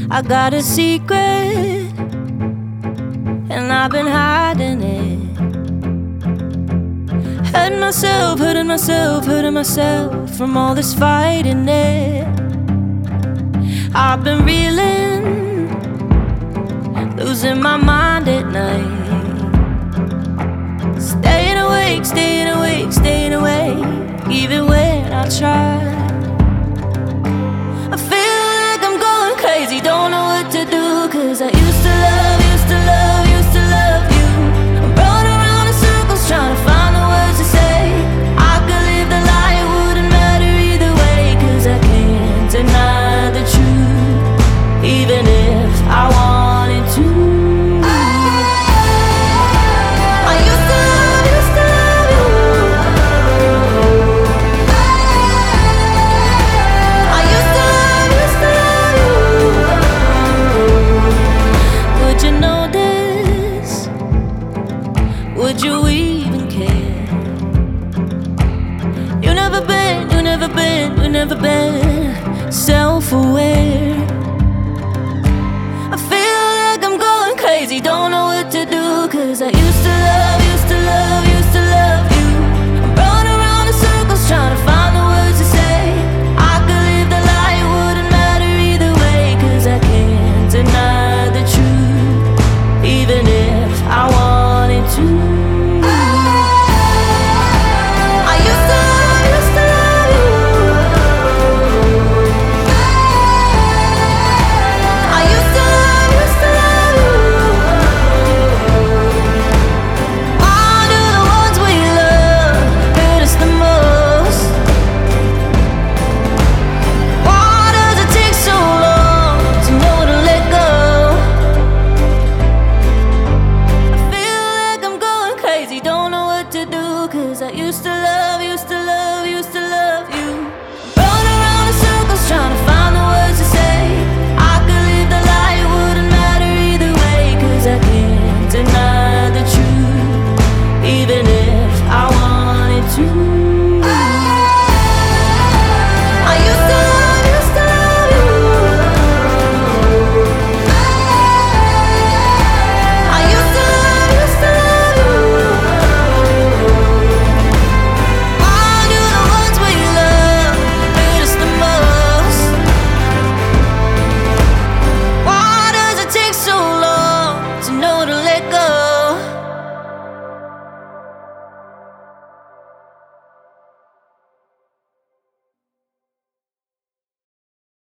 I got a secret, and I've been hiding it. Hurting myself, hurting myself, hurting myself from all this fighting it. I've been reeling, losing my mind at night. Staying awake, staying awake, staying awake, even when I try. I feel like I'm going crazy, don't know what to do, 'cause I used to love, used to love, used to love you. I'm running around in circles trying to find the words to say. I could live the lie, it wouldn't matter either way, 'cause I can't deny the truth, even if I wanted to. Would you even care? You never been, you never been, you never been